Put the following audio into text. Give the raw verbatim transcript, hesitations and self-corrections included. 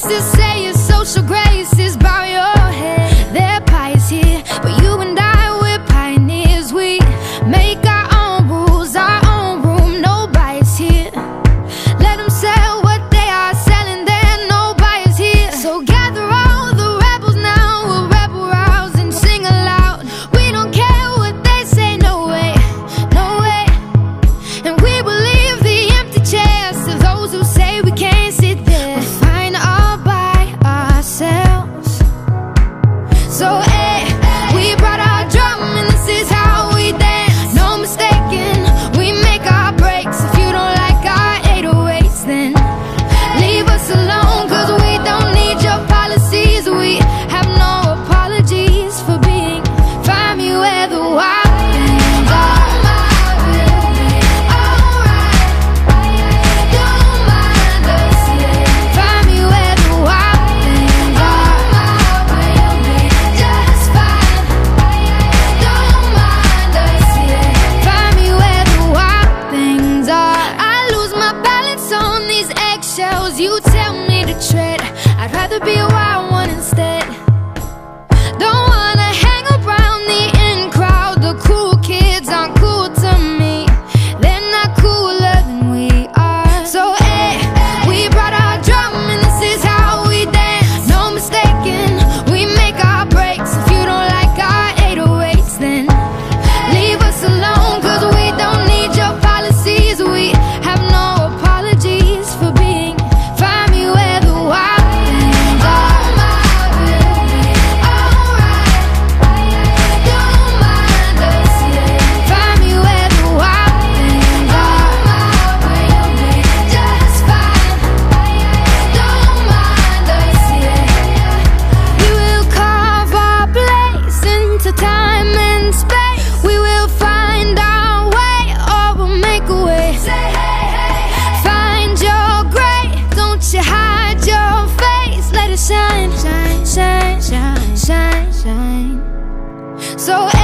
still say your social graces bow your head. Their pie is here, but you and I, we're pioneers. We make our own rules, our own room, no bias here. Let them sell what they are selling there, no bias here. So gather all the rebels now, we'll rebel rouse and sing aloud. We don't care what they say, no way, no way. And we will leave the empty chairs to those who say we can't sit there. We're fine all by ourselves. So hey, we brought our drum and this is how we dance. No mistaking, we make our breaks. If you don't like our eight oh eights, then leave us alone, cause we don't need your policies. We have no apologies for being. Find me where the wild things are. Don't mind us, yeah. Find me where the wild things are. Just fine. Don't mind us, yeah. Find me where the wild things are. I lose my balance on these eggshells. You tell me to tread, I'd rather be a wild one instead. Don't wanna hang around the in crowd. The cool kids aren't cool to me. They're not cooler than we are. So hey, we brought our drum and this is how we dance. No mistaking, we make our breaks. If you don't like our eight oh eights, then leave us alone, cause we don't need your policies. We have no apologies for being. Find me where the wild things are. Don't mind us, yeah. Find me where the wild things are. Just fine. Don't mind us, yeah. We will carve our place into time and space. We will find our way, or we'll make a way. Find your gray, don't you hide your face. Let it shine, shine, shine, shine, shine, shine. So